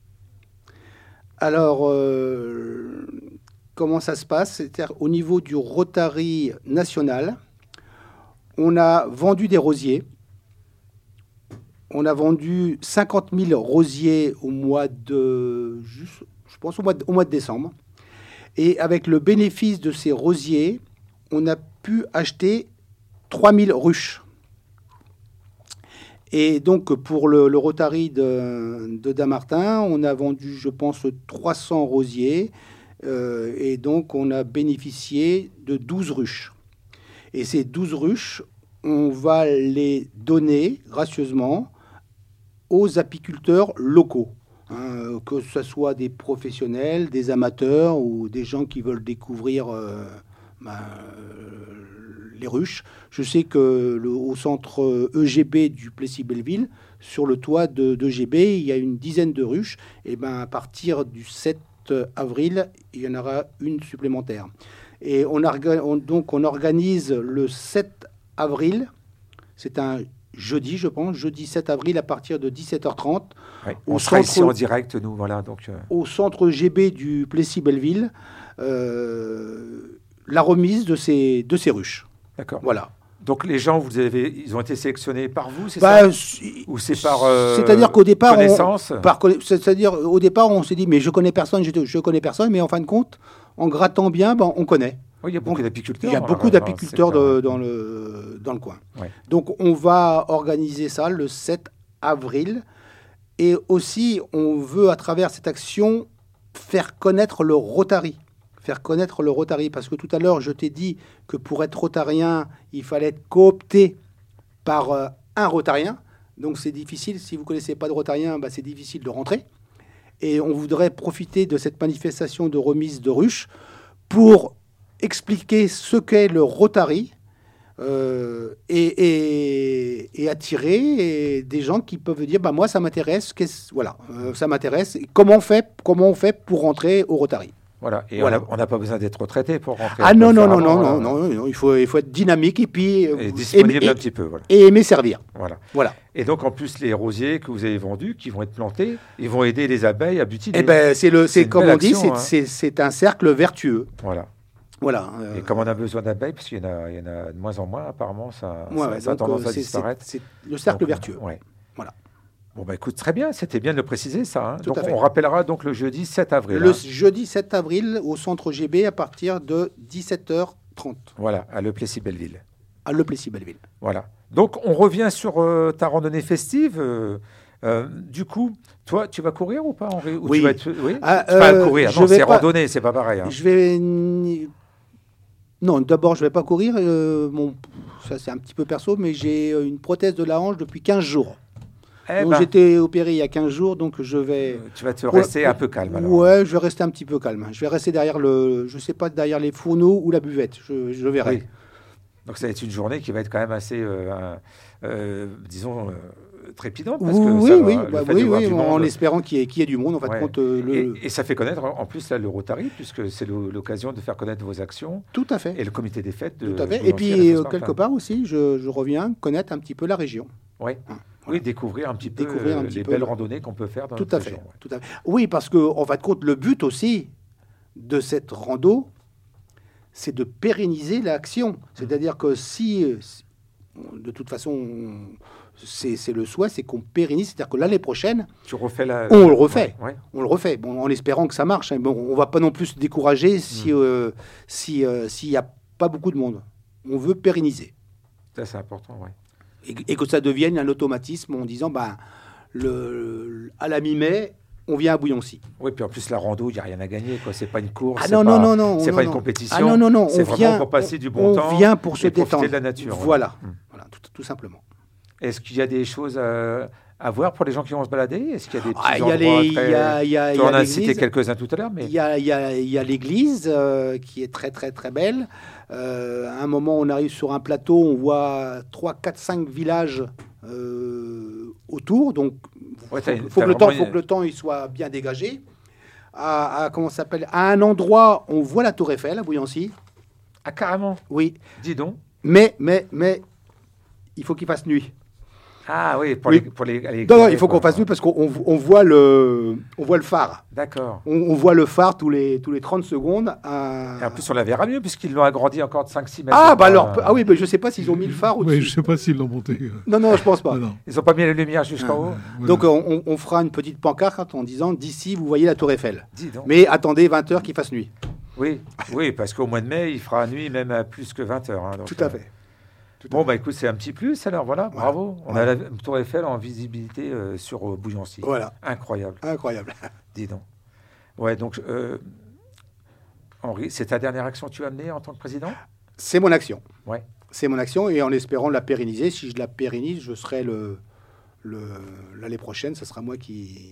Alors, comment ça se passe ? C'est-à-dire, au niveau du Rotary national, on a vendu des rosiers. On a vendu 50 000 rosiers au mois de décembre. Et avec le bénéfice de ces rosiers, on a pu acheter 3 000 ruches. Et donc, pour le Rotary de Dammartin, on a vendu, je pense, 300 rosiers. Et donc, on a bénéficié de 12 ruches. Et ces 12 ruches, on va les donner gracieusement aux apiculteurs locaux. Que ce soit des professionnels, des amateurs ou des gens qui veulent découvrir les ruches. Je sais qu'au centre EGB du Plessis-Belleville, sur le toit d'EGB, il y a une dizaine de ruches. Et à partir du 7 avril, il y en aura une supplémentaire. Et on organise le 7 avril, c'est un jeudi, je pense, jeudi 7 avril à partir de 17h30. Oui, on sera ici en direct, nous, voilà. Donc, au centre EGB du Plessis-Belleville, la remise de ces ruches. D'accord. Voilà. Donc les gens, ils ont été sélectionnés par vous, c'est ça ? Ou c'est par c'est-à-dire qu'au départ, connaissance ? C'est-à-dire au départ, on s'est dit mais je connais personne, mais en fin de compte, en grattant bien, on connaît. Oui, il y a beaucoup d'apiculteurs. Il y a beaucoup d'apiculteurs dans le coin. Ouais. Donc on va organiser ça le 7 avril. Et aussi, on veut, à travers cette action, faire connaître le Rotary. Parce que tout à l'heure, je t'ai dit que pour être rotarien, il fallait être coopté par un rotarien. Donc c'est difficile. Si vous ne connaissez pas de rotarien, c'est difficile de rentrer. Et on voudrait profiter de cette manifestation de remise de ruches pour expliquer ce qu'est le Rotary et attirer des gens qui peuvent dire moi ça m'intéresse, ça m'intéresse. Comment on fait pour rentrer au Rotary? Voilà, et on n'a pas besoin d'être retraité pour rentrer. Ah non, il faut être dynamique et puis et disponible un petit peu. Voilà. Et aimer servir. Voilà. Et donc en plus les rosiers que vous avez vendus, qui vont être plantés, ils vont aider les abeilles à butiner. C'est comme on dit, c'est un cercle vertueux. Voilà. Et comme on a besoin d'abeilles, parce qu'il y en a de moins en moins, apparemment, ça a tendance à disparaître. C'est le cercle vertueux. Ouais. Voilà. Bon, écoute, très bien, c'était bien de le préciser, ça. Hein. Donc, on rappellera donc le jeudi 7 avril. Le jeudi 7 avril, au centre GB, à partir de 17h30. Voilà, à Le Plessis-Belleville. Voilà. Donc, on revient sur ta randonnée festive. Du coup, toi, tu vas courir ou pas, Henri? Oui. Tu vas courir. Non, c'est randonnée, c'est pas pareil. Hein. Non, d'abord, je ne vais pas courir. Ça, c'est un petit peu perso, mais j'ai une prothèse de la hanche depuis 15 jours. J'étais opéré il y a 15 jours, donc je vais... Tu vas rester un peu calme alors. Ouais, je vais rester un petit peu calme. Je vais rester derrière je sais pas, derrière les fourneaux ou la buvette. Je verrai. Oui. Donc ça va être une journée qui va être quand même assez, disons, trépidante. Parce que en espérant qu'il y ait du monde. En fait, compte, et ça fait connaître, en plus, là, le Rotary, puisque c'est l'occasion de faire connaître vos actions. Tout à fait. Et le comité des fêtes. Tout à fait. Et puis, quelque part aussi, je reviens connaître un petit peu la région. Oui. Voilà. Oui, découvrir un petit peu les belles randonnées qu'on peut faire dans notre région. Tout à fait. Oui, parce qu'en fin de compte, le but aussi de cette rando, c'est de pérenniser l'action. C'est-à-dire que si, de toute façon, c'est le souhait, c'est qu'on pérennise. C'est-à-dire que l'année prochaine, on le refait. Ouais. On le refait. Bon, en espérant que ça marche. Bon, on ne va pas non plus se décourager s'il n'y a pas beaucoup de monde. On veut pérenniser. Ça, c'est important, oui. Et que ça devienne un automatisme en disant, à la mi-mai, on vient à Bouilloncy. Oui, puis en plus, la rando, il n'y a rien à gagner. Ce n'est pas une course, c'est pas une compétition. Non. C'est vraiment pour passer du bon temps. On vient pour se détendre. Profiter de la nature. Voilà, tout simplement. Est-ce qu'il y a des choses à voir pour les gens qui vont se balader? Est-ce qu'il y a des petits endroits Tu en as cité quelques-uns tout à l'heure. Mais... Il y a l'église qui est très, très, très belle. À un moment, on arrive sur un plateau, on voit 3, 4, 5 villages autour. Donc, il faut que le temps il soit bien dégagé. Comment ça s'appelle? À un endroit, on voit la Tour Eiffel à Bouilloncy. Ah, carrément? Oui. Dis donc. Mais il faut qu'il fasse nuit. Ah oui, pour les non, il faut qu'on fasse nuit parce qu'on voit le phare. D'accord. On voit le phare tous les 30 secondes. Et en plus, on la verra mieux puisqu'ils l'ont agrandi encore de 5-6 mètres. Je ne sais pas s'ils ont mis le phare au-dessus. Oui, je ne sais pas s'ils l'ont monté. Non, je ne pense pas. Non. Ils n'ont pas mis la lumière jusqu'en haut. Voilà. Donc, on fera une petite pancarte en disant d'ici, vous voyez la Tour Eiffel. Dis donc. Mais attendez 20 heures qu'il fasse nuit. Oui, parce qu'au mois de mai, il fera nuit même à plus que 20 heures. Tout à fait. Bon, écoute, c'est un petit plus, alors voilà, bravo. On a la Tour Eiffel en visibilité sur Bouilloncy. Voilà. Incroyable. Dis donc. Ouais, donc, Henri, c'est ta dernière action que tu as menée en tant que président? C'est mon action. Ouais. C'est mon action, et en espérant la pérenniser, si je la pérennise, je serai l'année prochaine, ce sera moi qui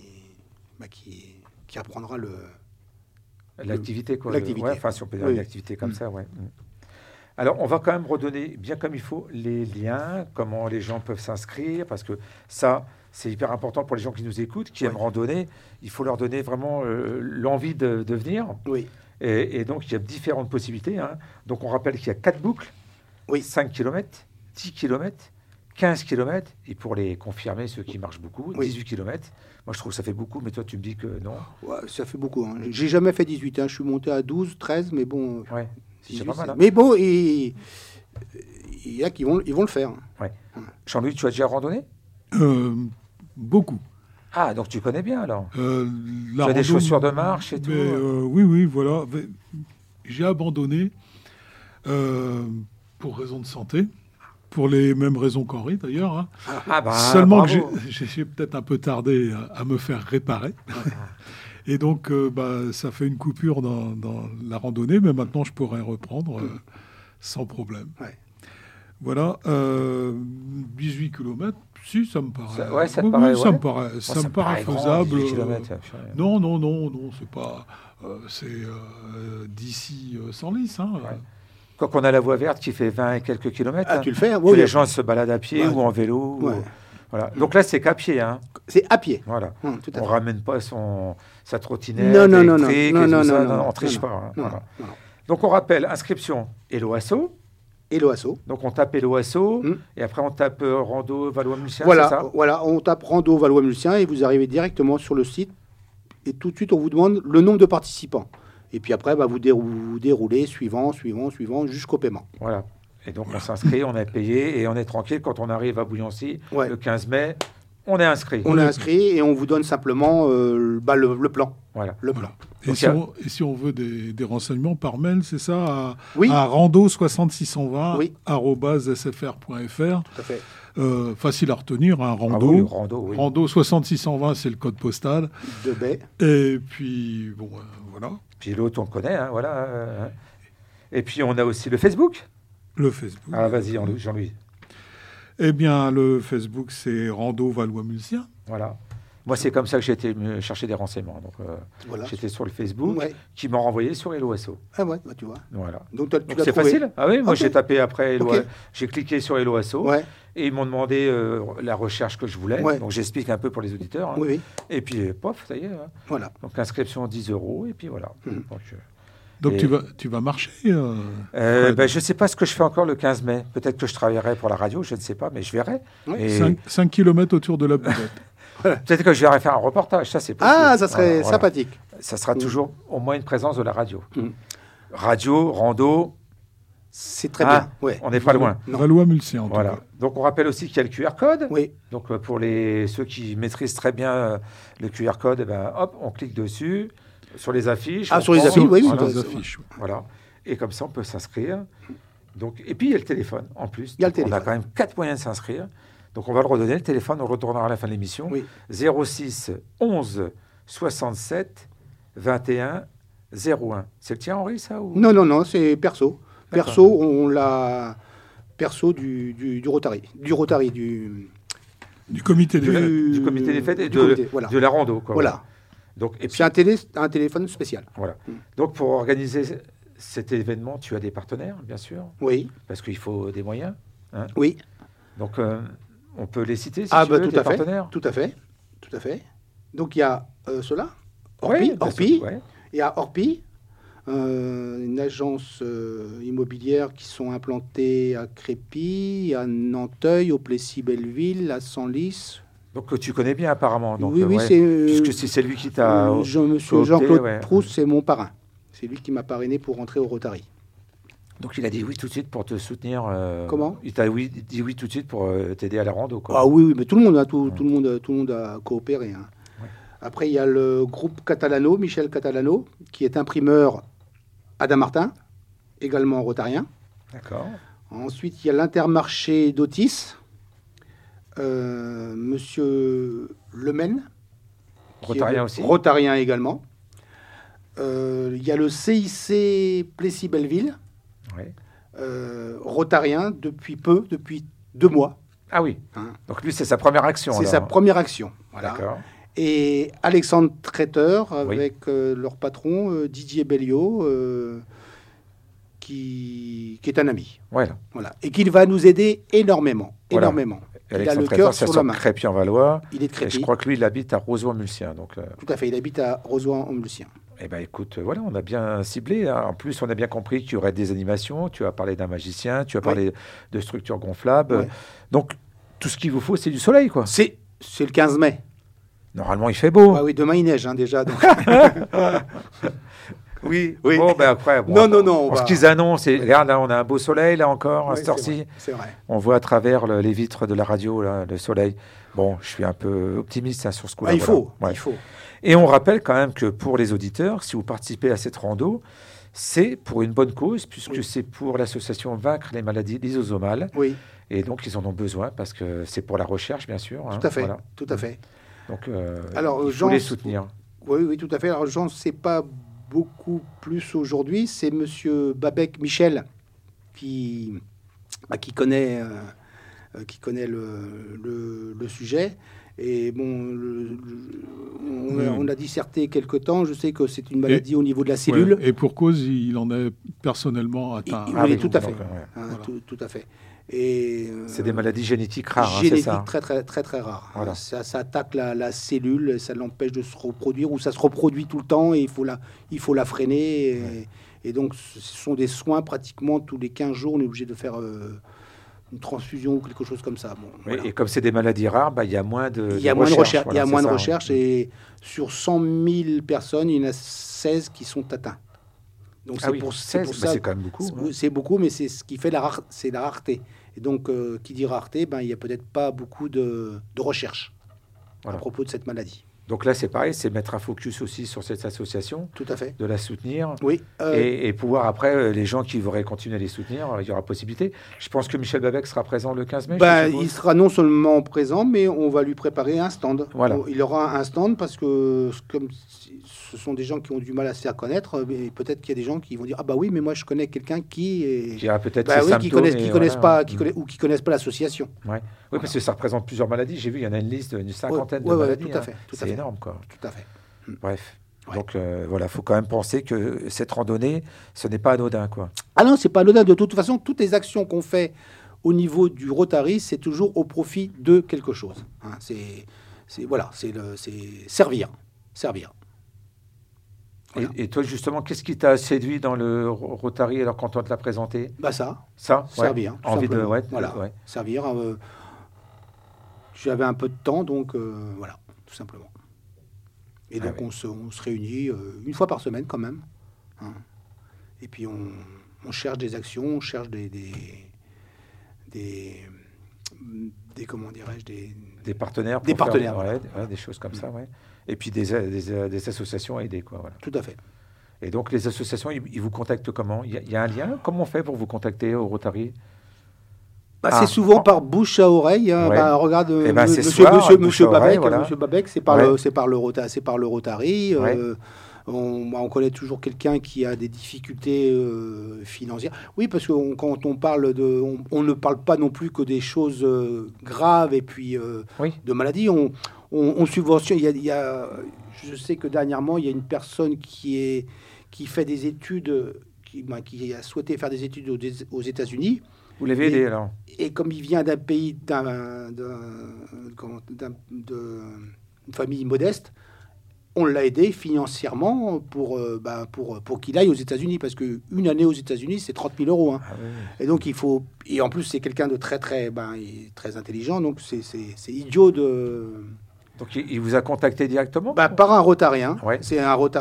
apprendra l'activité, quoi. L'activité. Ouais, si on peut dire une activité comme ça, ouais. Alors, on va quand même redonner, bien comme il faut, les liens, comment les gens peuvent s'inscrire, parce que ça, c'est hyper important pour les gens qui nous écoutent, qui aiment randonner. Il faut leur donner vraiment l'envie de venir. Oui. Et donc, il y a différentes possibilités. Donc, on rappelle qu'il y a 4 boucles, 5 km, 10 km, 15 km, et pour les confirmer, ceux qui marchent beaucoup, 18 km. Moi, je trouve que ça fait beaucoup, mais toi, tu me dis que non. Ouais, ça fait beaucoup. J'ai jamais fait 18. Je suis monté à 12, 13, mais bon... Ouais. C'est pas mal. Mais bon, il y a qui vont le faire. Ouais. Jean-Louis, tu as déjà randonné? Beaucoup. Ah, donc tu connais bien alors. Tu as des chaussures de marche et tout. Oui, voilà. J'ai abandonné pour raison de santé, pour les mêmes raisons qu'Henri d'ailleurs. Seulement bravo. Que j'ai peut-être un peu tardé à me faire réparer. Et donc, ça fait une coupure dans la randonnée, mais maintenant, je pourrais reprendre sans problème. Ouais. Voilà. 18 km, si, ça me paraît... Ça me paraît faisable. 18 km, non, c'est pas... c'est d'ici Senlis. Quand on a la voie verte qui fait 20 et quelques kilomètres, tu le fais. Les gens se baladent à pied ou en vélo. Voilà. Donc là, c'est qu'à pied. C'est à pied. Voilà. On ne ramène pas sa trottinette électrique. Non, on ne triche pas. Non. Donc on rappelle, inscription Helloasso. Donc on tape Helloasso et après on tape Rando Valois-Mulcien, c'est ça? Voilà, on tape Rando Valois-Mulcien et vous arrivez directement sur le site. Et tout de suite, on vous demande le nombre de participants. Et puis après, vous déroulez suivant jusqu'au paiement. Voilà. Et donc, on s'inscrit, on est payé et on est tranquille. Quand on arrive à Bouilloncy, le 15 mai, on est inscrit. On est inscrit et on vous donne simplement le plan. Voilà. Le plan. Et si on veut des renseignements par mail, c'est ça, à rando60620@sfr.fr. Tout à fait. Facile à retenir, Rando. Rando 60620, c'est le code postal. De baie. Et puis, voilà. Puis l'autre, on connaît, voilà. Et puis, on a aussi le Facebook. Le Facebook. Ah, vas-y, Jean-Louis. Eh bien, le Facebook, c'est Rando Valois-Mulsien. Voilà. Moi, c'est comme ça que j'ai été me chercher des renseignements. Donc, j'étais sur le Facebook, qui m'a renvoyé sur Hello SO. Ah ouais, tu vois. Voilà. Donc c'est facile. Ah oui, moi j'ai tapé après Hello. J'ai cliqué sur Hello SO et ils m'ont demandé la recherche que je voulais. Donc j'explique un peu pour les auditeurs. Hein. Oui. Et puis, pof, ça y est. Hein. Voilà. Donc inscription 10 € et puis voilà. Donc tu vas marcher je ne sais pas ce que je fais encore le 15 mai. Peut-être que je travaillerai pour la radio, je ne sais pas, mais je verrai. Et... 5 km autour de la boulette. Peut-être que je verrai faire un reportage, ça c'est possible. Ah, ça serait sympathique. Ça sera toujours au moins une présence de la radio. Radio, rando. C'est très bien. On n'est pas loin. Valois-Mulsien, en tout cas. Donc on rappelle aussi qu'il y a le QR code. Oui. Donc pour ceux qui maîtrisent très bien le QR code, on clique dessus. Sur les affiches. Sur les affiches, oui. Les affiches. Voilà. Et comme ça, on peut s'inscrire. Donc, et puis, il y a le téléphone, en plus. Il y a le téléphone. On a quand même 4 moyens de s'inscrire. Donc, on va le redonner, le téléphone. On le retournera à la fin de l'émission. Oui. 06 11 67 21 01. C'est le tien, Henri, ça ou... Non, c'est perso. D'accord. Perso, on l'a... Perso du Rotary. Du comité des fêtes. Du comité des fêtes et de la rando. Quoi, voilà. Donc, et puis, c'est un téléphone spécial. Voilà. Donc, pour organiser cet événement, tu as des partenaires, bien sûr. Oui. Parce qu'il faut des moyens. Hein. Oui. Donc, on peut les citer, si tu veux, tes partenaires. Tout à fait. Donc, il y a ceux-là. Orpi. Il y a Orpi, une agence immobilière qui sont implantées à Crépy, à Nanteuil, au Plessis-Belleville, à Senlis. Donc tu connais bien apparemment. Donc, oui, puisque c'est lui qui t'a... Monsieur Jean-Claude Proust, c'est mon parrain. C'est lui qui m'a parrainé pour rentrer au Rotary. Donc il a dit oui tout de suite pour te soutenir. Comment ? Il t'a dit oui tout de suite pour t'aider à la rando, quoi. Ah oui, mais tout le monde a coopéré. Hein. Ouais. Après, il y a le groupe Catalano, Michel Catalano, qui est imprimeur à Damartin, également rotarien. D'accord. Ensuite, il y a l'Intermarché d'Otis. Monsieur Lemaine, rotarien aussi. Rotarien également. Il y a le CIC Plessis-Belleville, rotarien depuis 2 mois. Ah oui. Donc lui, c'est sa première action. C'est sa première action. Voilà. D'accord. Et Alexandre Traiteur avec leur patron Didier Belliot, qui est un ami. Voilà. Et qui va nous aider énormément. Il a le cœur sur la main. Crépy-en-Valois. Il est de Crépy. Et je crois que lui, il habite à Rozoy-en-Mulsien. Donc, tout à fait, il habite à Rozoy-en-Mulsien. Eh bien, écoute, voilà, on a bien ciblé. Hein. En plus, on a bien compris qu'il y aurait des animations. Tu as parlé d'un magicien, tu as parlé de structures gonflables. Ouais. Donc, tout ce qu'il vous faut, c'est du soleil, quoi. C'est le 15 mai. Normalement, il fait beau. Oui, demain, il neige, déjà. Donc... Oui. Bon, après, non. Ce qu'ils annoncent, regarde, là, on a un beau soleil, là encore, à cette heure-ci. C'est vrai. On voit à travers les vitres de la radio, là, le soleil. Bon, je suis un peu optimiste sur ce coup-là. Il faut. Et on rappelle quand même que pour les auditeurs, si vous participez à cette rando, c'est pour une bonne cause, puisque c'est pour l'association Vaincre les maladies lysosomales. Oui. Et donc, ils en ont besoin, parce que c'est pour la recherche, bien sûr. Tout à fait, tout à fait. Donc, il faut les soutenir. Oui, tout à fait. Alors, j'en sais pas beaucoup plus aujourd'hui. C'est monsieur Babec Michel qui connaît le sujet. Et bon, on a disserté quelque temps. Je sais que c'est une maladie au niveau de la cellule. Et pour cause, il en est personnellement atteint. Oui, tout à fait. Tout à fait. Et c'est des maladies génétiques rares. Génétiques c'est ça, très, très, très, très rares. Voilà. Ça attaque la cellule, ça l'empêche de se reproduire, ou ça se reproduit tout le temps et il faut la freiner. Et donc, ce sont des soins pratiquement tous les 15 jours. On est obligé de faire une transfusion ou quelque chose comme ça. Bon, voilà. Et comme c'est des maladies rares, il y a moins de recherche. Il y a moins de recherche. Et sur 100 000 personnes, il y en a 16 qui sont atteints. Donc c'est pour ça. C'est quand même beaucoup. C'est beaucoup, mais c'est ce qui fait la rareté. Et donc, qui dit rareté, il n'y a peut-être pas beaucoup de recherche à propos de cette maladie. Donc là, c'est pareil, c'est mettre un focus aussi sur cette association. Tout à fait. De la soutenir. Oui. Et pouvoir, après, les gens qui voudraient continuer à les soutenir, il y aura possibilité. Je pense que Michel Babec sera présent le 15 mai. Il sera non seulement présent, mais on va lui préparer un stand. Voilà. Il aura un stand parce que, comme ce sont des gens qui ont du mal à se faire connaître, mais peut-être qu'il y a des gens qui vont dire « Ah bah oui, mais moi je connais quelqu'un qui a peut-être qui connaissent pas l'association. » Oui, parce que ça représente plusieurs maladies. J'ai vu, il y en a une liste d'une cinquantaine de maladies. Tout à fait. C'est énorme, quoi. Tout à fait. Bref. Ouais. Donc, il faut quand même penser que cette randonnée, ce n'est pas anodin, quoi. Ah non, c'est pas anodin. De toute façon, toutes les actions qu'on fait au niveau du Rotary, c'est toujours au profit de quelque chose. C'est servir. Voilà. Et toi, justement, qu'est-ce qui t'a séduit dans le Rotary alors quand on te l'a présenté ? Ça, servir. Envie de servir. J'avais un peu de temps, donc voilà, tout simplement. Et donc on se réunit une fois par semaine quand même. Et puis on cherche des actions, on cherche des comment dirais-je, des partenaires. Des partenaires. Des choses comme ça, ouais. Et puis des associations à aider, quoi. Voilà. Tout à fait. Et donc les associations, ils vous contactent comment ? Il y a un lien ? Comment on fait pour vous contacter au Rotary ? C'est souvent par bouche à oreille. Regarde, Monsieur Babec, c'est par le Rotary. On connaît toujours quelqu'un qui a des difficultés financières. Oui, parce que quand on parle on ne parle pas non plus que des choses graves et puis de maladies. On subventionne. Je sais que dernièrement, il y a une personne qui fait des études, qui a souhaité faire des études aux États-Unis. Vous l'avez aidé, alors ? Et comme il vient d'un pays, d'une famille modeste, on l'a aidé financièrement pour qu'il aille aux États-Unis, parce qu'une année aux États-Unis, c'est 30 000 €. Ah oui. Et donc, et en plus, c'est quelqu'un de très intelligent, donc c'est idiot de... Donc, il vous a contacté directement ? Par un Rotarien. Ouais. C'est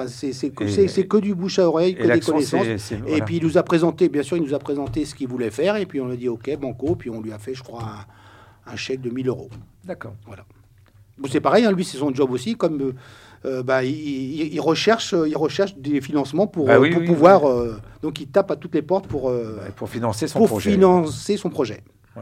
que du bouche à oreille, que des connaissances. Et puis, il nous a présenté ce qu'il voulait faire. Et puis, on a dit OK, banco. Puis, on lui a fait, je crois, un chèque de 1 000 €. D'accord. Voilà. Bon, c'est pareil, lui, c'est son job aussi. Comme il recherche des financements pour pouvoir. Donc, il tape à toutes les portes pour financer son projet.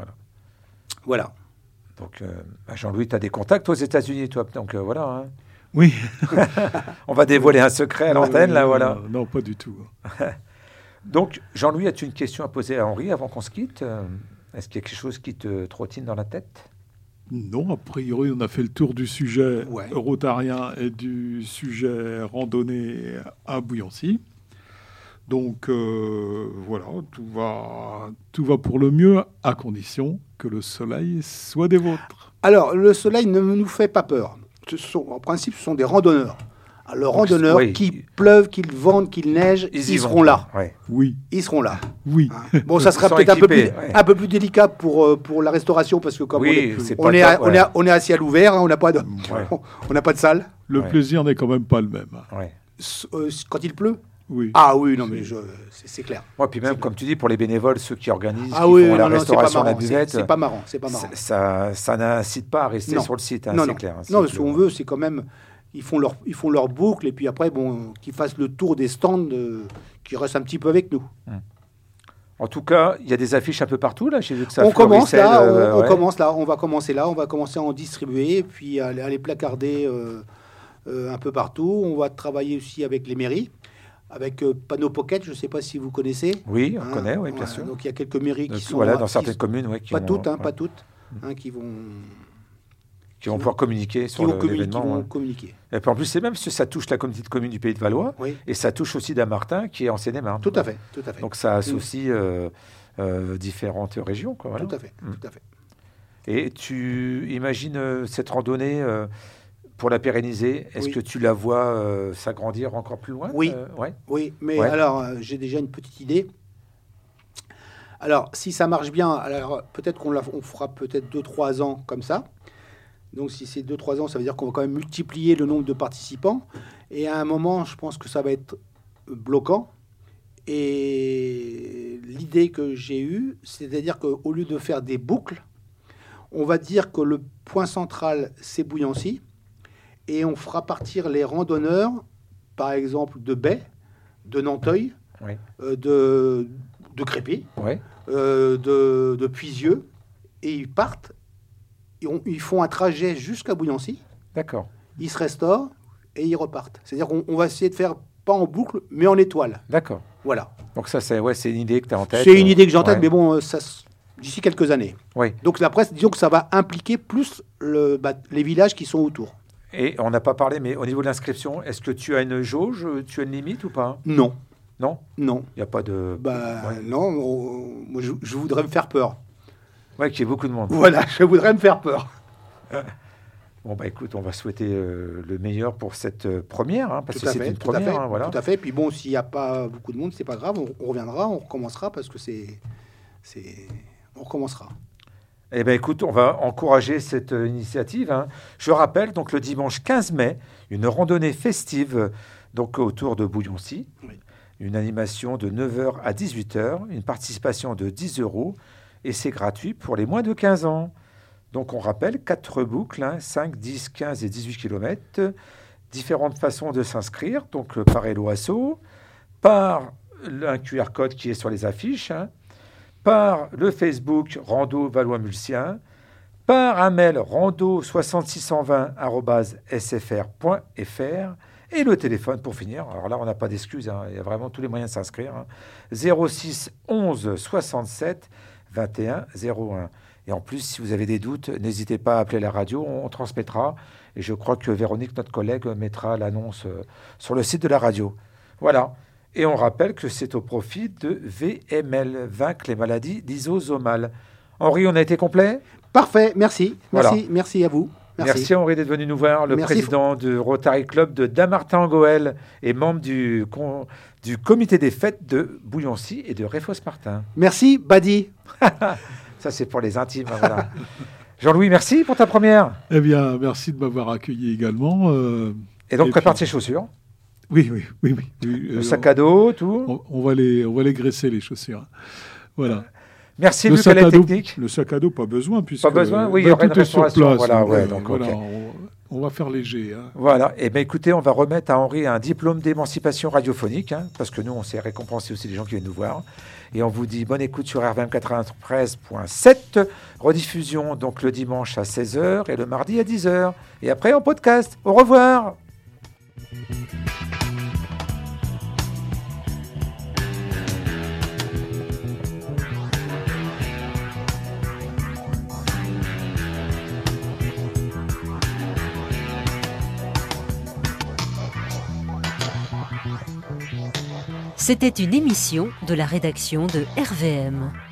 Voilà. Donc, Jean-Louis, tu as des contacts aux États-Unis, toi. Donc, voilà. Hein. Oui. On va dévoiler un secret à l'antenne, là, voilà. Non, pas du tout. Donc, Jean-Louis, as-tu une question à poser à Henri avant qu'on se quitte ? Est-ce qu'il y a quelque chose qui te trottine dans la tête ? Non, a priori, on a fait le tour du sujet rotarien et du sujet randonnée à Bouillancy. Donc, voilà, tout va pour le mieux, à condition que le soleil soit des vôtres. Alors, le soleil ne nous fait pas peur. En principe, ce sont des randonneurs. Alors, randonneurs, qu'il pleuve, qu'il vente, qu'il neige, ils seront là. Ouais. Oui. Ils seront là. Oui. Bon, ça sera peut-être un peu plus délicat pour la restauration, parce que comme on est assis à l'ouvert, on n'a pas de salle. Le plaisir n'est quand même pas le même. Ouais. Quand il pleut ? Oui. Ah oui, non, mais c'est clair. Ouais, puis même, comme tu dis, pour les bénévoles, ceux qui organisent, font la restauration, la buvette... C'est pas marrant. Ça n'incite pas à rester sur le site, c'est clair. Non, ce qu'on veut, c'est quand même... Ils font leur boucle, et puis après, qu'ils fassent le tour des stands, qui restent un petit peu avec nous. En tout cas, il y a des affiches un peu partout, là. J'ai vu que ça on commence là, on va commencer à en distribuer, puis à les placarder un peu partout. On va travailler aussi avec les mairies. Avec Panneau Pocket, je ne sais pas si vous connaissez. Oui, on connaît, oui, bien sûr. Donc il y a quelques mairies qui sont... Voilà, dans certaines communes, pas toutes, qui vont pouvoir communiquer sur l'événement. Qui vont communiquer. Et puis en plus, c'est même parce que ça touche la communauté de communes du Pays de Valois, et ça touche aussi Dammartin, qui est en Seine-et-Marne. Tout à fait. Donc ça associe différentes régions, quoi. Voilà. Tout à fait. Et tu imagines cette randonnée... pour la pérenniser, est-ce que tu la vois s'agrandir encore plus loin ? Oui, mais alors j'ai déjà une petite idée. Alors, si ça marche bien, alors peut-être on fera peut-être 2-3 ans comme ça. Donc, si c'est 2-3 ans, ça veut dire qu'on va quand même multiplier le nombre de participants. Et à un moment, je pense que ça va être bloquant. Et l'idée que j'ai eue, c'est-à-dire qu'au lieu de faire des boucles, on va dire que le point central, c'est Bouillancy. et on fera partir les randonneurs, par exemple de Baie, de Nanteuil, de Crépy, de Puisieux, et ils partent, ils font un trajet jusqu'à Bouillancy. D'accord. Ils se restaurent et ils repartent. C'est-à-dire qu'on va essayer de faire, pas en boucle, mais en étoile. D'accord. Voilà. Donc ça, c'est une idée que tu as en tête. C'est une idée que j'ai en tête, mais bon, d'ici quelques années. Oui. Donc après, disons que ça va impliquer plus les villages qui sont autour. Et on n'a pas parlé, mais au niveau de l'inscription, est-ce que tu as une jauge, tu as une limite ou pas? Non. Non. Il n'y a pas de... Non, moi, je voudrais me faire peur. Oui, qu'il y ait beaucoup de monde. Voilà, je voudrais me faire peur. Bon, écoute, on va souhaiter le meilleur pour cette première, hein, parce que c'est une première. Voilà. Tout à fait. Puis bon, s'il n'y a pas beaucoup de monde, c'est pas grave, on reviendra, on recommencera, parce que on recommencera. Eh bien, écoute, on va encourager cette initiative. Hein. Je rappelle, donc, le dimanche 15 mai, une randonnée festive donc, autour de Bouillancy. Oui. Une animation de 9h à 18h, une participation de 10 € et c'est gratuit pour les moins de 15 ans. Donc, on rappelle 4 boucles, 5, 10, 15 et 18 km. Différentes façons de s'inscrire, donc par Hello Asso, par un QR code qui est sur les affiches, par le Facebook Rando Valois-Mulsien, par un mail rando6620@sfr.fr et le téléphone pour finir. Alors là, on n'a pas d'excuses, il y a vraiment tous les moyens de s'inscrire. 06 11 67 21 01. Et en plus, si vous avez des doutes, n'hésitez pas à appeler la radio, on transmettra. Et je crois que Véronique, notre collègue, mettra l'annonce sur le site de la radio. Voilà. Et on rappelle que c'est au profit de VML, Vaincre les maladies lysosomales. Henri, on a été complet? Parfait, merci. Voilà. Merci à vous. Merci Henri d'être venu nous voir, le président du Rotary Club de Dammartin-en-Gohelle et membre du comité des fêtes de Bouillancy et de Réfos-Martin. Merci, Badi. Ça, c'est pour les intimes. Voilà. Jean-Louis, merci pour ta première. Eh bien, merci de m'avoir accueilli également. Et donc, prépare tes chaussures. Oui. Le sac à dos, tout. On va les graisser, les chaussures. Voilà. Merci, Luc, à la technique. Le sac à dos, pas besoin. Pas besoin, oui, il y aura une restauration. Voilà, okay. On va faire léger. Voilà. Et bien, écoutez, on va remettre à Henri un diplôme d'émancipation radiophonique, parce que nous, on s'est récompensé aussi les gens qui viennent nous voir. Et on vous dit bonne écoute sur RVM 93.7. Rediffusion donc le dimanche à 16h et le mardi à 10h. Et après en podcast. Au revoir. C'était une émission de la rédaction de RVM.